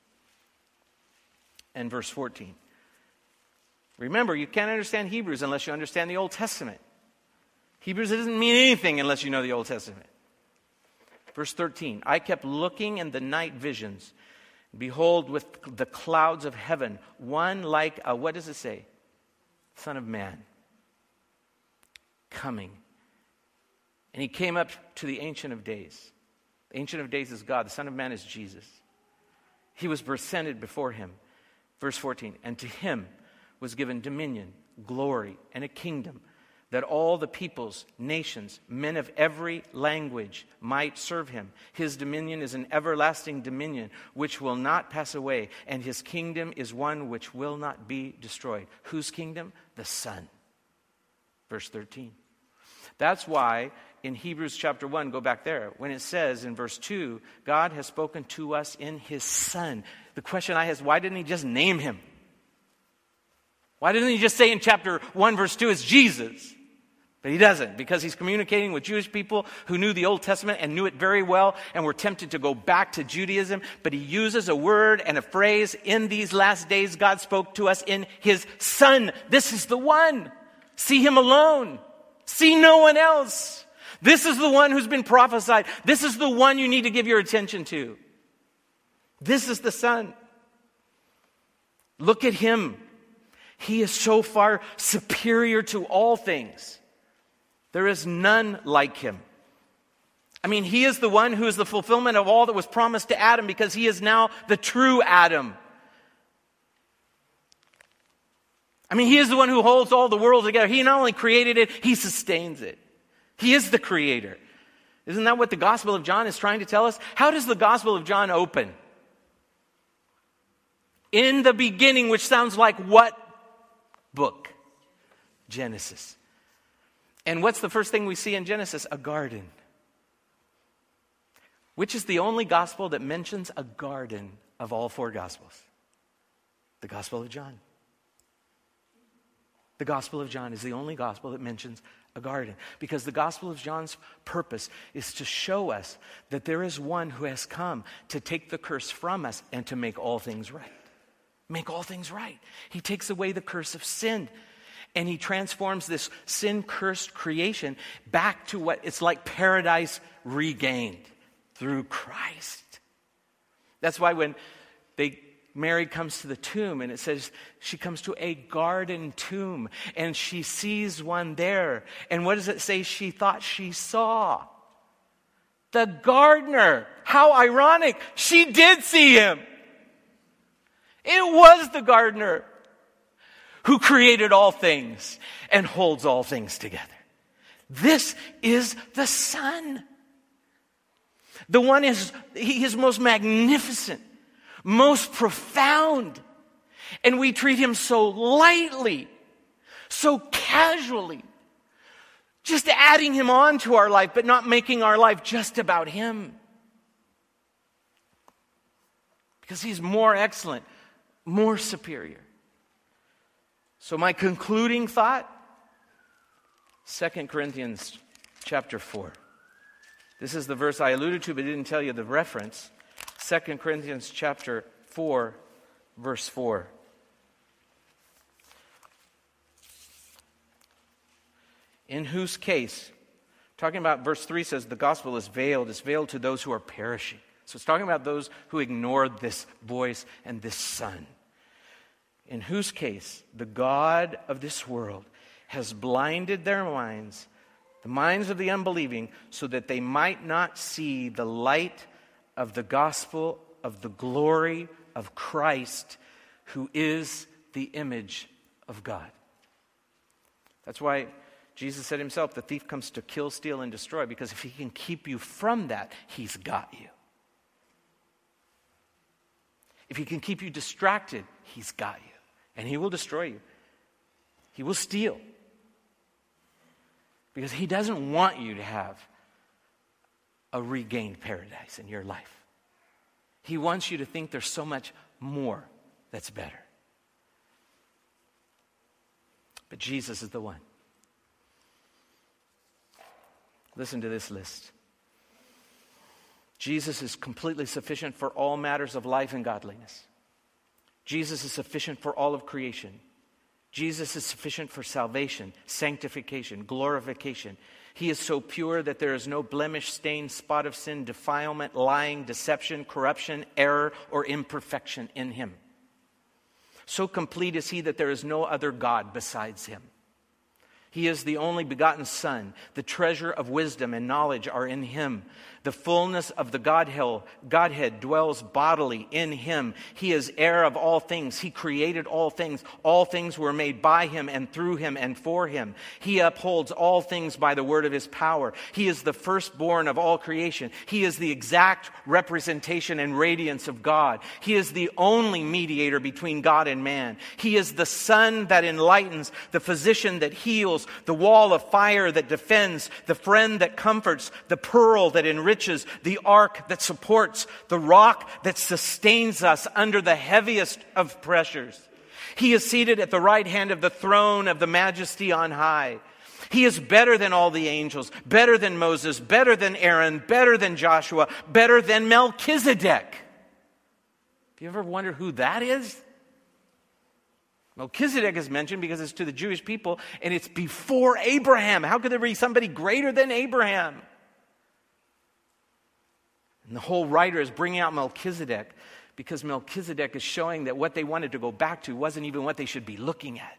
and verse 14. Remember, you can't understand Hebrews unless you understand the Old Testament. Hebrews doesn't mean anything unless you know the Old Testament. Verse 13, I kept looking in the night visions. Behold, with the clouds of heaven, one like a, what does it say? Son of Man. Coming. And he came up to the Ancient of Days. The Ancient of Days is God. The Son of Man is Jesus. He was presented before him. Verse 14, and to him was given dominion, glory, and a kingdom that all the peoples, nations, men of every language might serve him. His dominion is an everlasting dominion which will not pass away, and his kingdom is one which will not be destroyed. Whose kingdom? The Son. Verse 13. That's why in Hebrews chapter 1, go back there, when it says in verse 2, God has spoken to us in his Son. The question I have is, why didn't he just name him? Why didn't he just say in chapter 1, verse 2, it's Jesus? But he doesn't, because he's communicating with Jewish people who knew the Old Testament and knew it very well and were tempted to go back to Judaism. But he uses a word and a phrase, in these last days God spoke to us in his Son. This is the one. See him alone. See no one else. This is the one who's been prophesied. This is the one you need to give your attention to. This is the Son. Look at him. He is so far superior to all things. There is none like him. I mean, he is the one who is the fulfillment of all that was promised to Adam, because he is now the true Adam. I mean, he is the one who holds all the world together. He not only created it, he sustains it. He is the creator. Isn't that what the Gospel of John is trying to tell us? How does the Gospel of John open? In the beginning, which sounds like what book? Genesis. And what's the first thing we see in Genesis? A garden. Which is the only gospel that mentions a garden of all four gospels? The Gospel of John. The Gospel of John is the only gospel that mentions a garden. Because the Gospel of John's purpose is to show us that there is one who has come to take the curse from us and to make all things right. Make all things right. He takes away the curse of sin. And he transforms this sin-cursed creation back to what it's like paradise regained through Christ. That's why when Mary comes to the tomb, and it says she comes to a garden tomb, and she sees one there. And what does it say she thought she saw? The gardener. How ironic. She did see him. It was the gardener who created all things and holds all things together. This is the Son. The one he is most magnificent, most profound. And we treat him so lightly, so casually, just adding him on to our life, but not making our life just about him. Because he's more excellent, more superior. So my concluding thought, 2 Corinthians chapter 4. This is the verse I alluded to but didn't tell you the reference. 2 Corinthians chapter 4, verse 4. In whose case, talking about verse 3 says the gospel is veiled to those who are perishing. So it's talking about those who ignored this voice and this Son. In whose case the God of this world has blinded their minds, the minds of the unbelieving, so that they might not see the light of the gospel of the glory of Christ, who is the image of God. That's why Jesus said himself, the thief comes to kill, steal, and destroy, because if he can keep you from that, he's got you. If he can keep you distracted, he's got you. And he will destroy you. He will steal. Because he doesn't want you to have a regained paradise in your life. He wants you to think there's so much more that's better. But Jesus is the one. Listen to this list. Jesus is completely sufficient for all matters of life and godliness. Jesus is sufficient for all of creation. Jesus is sufficient for salvation, sanctification, glorification. He is so pure that there is no blemish, stain, spot of sin, defilement, lying, deception, corruption, error, or imperfection in him. So complete is he that there is no other God besides him. He is the only begotten Son. The treasure of wisdom and knowledge are in him. The fullness of the Godhead dwells bodily in him. He is heir of all things. He created all things. All things were made by him and through him and for him. He upholds all things by the word of his power. He is the firstborn of all creation. He is the exact representation and radiance of God. He is the only mediator between God and man. He is the sun that enlightens, the physician that heals, the wall of fire that defends, the friend that comforts, the pearl that enriches, the ark that supports, the rock that sustains us under the heaviest of pressures. He is seated at the right hand of the throne of the majesty on high. He is better than all the angels, better than Moses, better than Aaron, better than Joshua, better than Melchizedek. Have you ever wondered who that is? Melchizedek is mentioned because it's to the Jewish people and it's before Abraham. How could there be somebody greater than Abraham? And the whole writer is bringing out Melchizedek because Melchizedek is showing that what they wanted to go back to wasn't even what they should be looking at.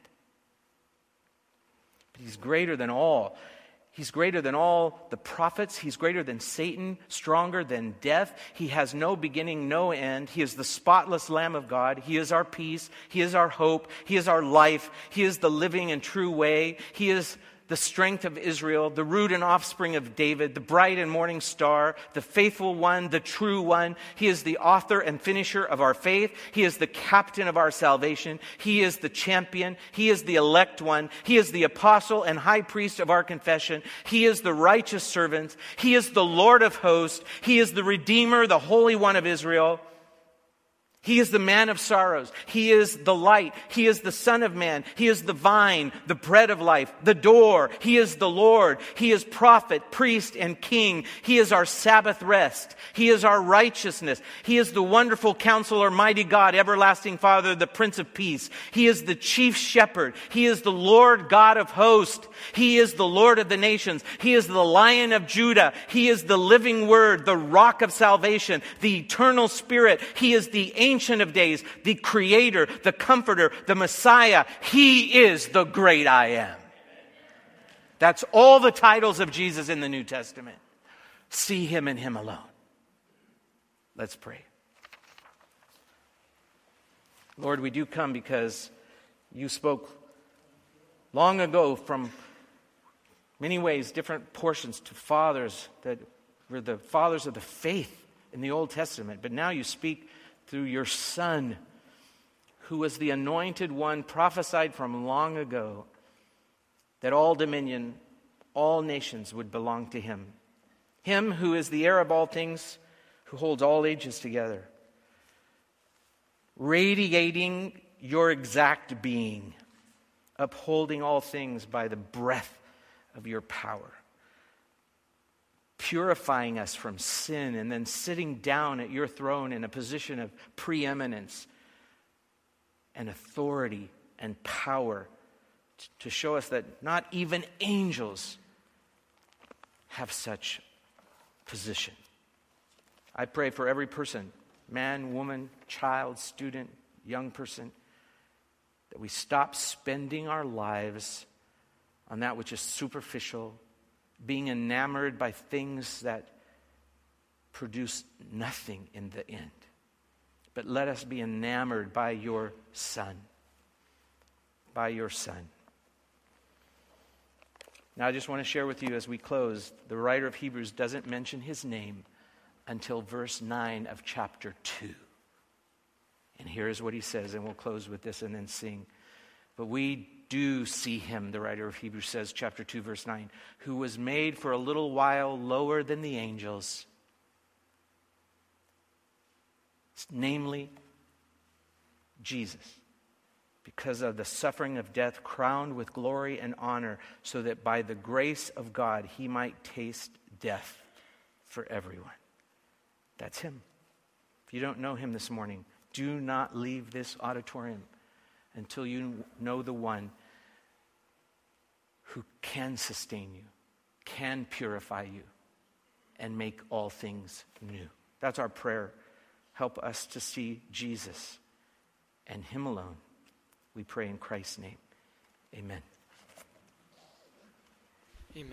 But he's greater than all. He's greater than all the prophets. He's greater than Satan, stronger than death. He has no beginning, no end. He is the spotless Lamb of God. He is our peace. He is our hope. He is our life. He is the living and true way. He is the strength of Israel, the root and offspring of David, the bright and morning star, the faithful one, the true one. He is the author and finisher of our faith. He is the captain of our salvation. He is the champion. He is the elect one. He is the apostle and high priest of our confession. He is the righteous servant. He is the Lord of hosts. He is the Redeemer, the Holy One of Israel. He is the man of sorrows. He is the light. He is the Son of Man. He is the vine, the bread of life, the door. He is the Lord. He is prophet, priest, and king. He is our Sabbath rest. He is our righteousness. He is the wonderful counselor, mighty God, everlasting Father, the Prince of Peace. He is the chief shepherd. He is the Lord God of hosts. He is the Lord of the nations. He is the Lion of Judah. He is the living word, the rock of salvation, the eternal spirit. He is the Ancient of Days, the Creator, the Comforter, the Messiah. He is the great I am. That's all the titles of Jesus in the New Testament. See him and him alone. Let's pray. Lord, we do come because you spoke long ago from many ways, different portions to fathers that were the fathers of the faith in the Old Testament. But now you speak through your Son, who was the anointed one prophesied from long ago, that all dominion, all nations would belong to him. Him who is the heir of all things, who holds all ages together, radiating your exact being, upholding all things by the breath of your power, purifying us from sin, and then sitting down at your throne in a position of preeminence and authority and power to show us that not even angels have such position. I pray for every person, man, woman, child, student, young person, that we stop spending our lives on that which is superficial, being enamored by things that produce nothing in the end. But let us be enamored by your Son. By your Son. Now I just want to share with you as we close, the writer of Hebrews doesn't mention his name until verse 9 of chapter 2. And here's what he says, and we'll close with this and then sing. But we do see him, the writer of Hebrews says, chapter 2, verse 9, who was made for a little while lower than the angels, namely Jesus, because of the suffering of death, crowned with glory and honor, so that by the grace of God he might taste death for everyone. That's him. If you don't know him this morning, do not leave this auditorium until you know the one who can sustain you, can purify you, and make all things new. That's our prayer. Help us to see Jesus and him alone. We pray in Christ's name. Amen.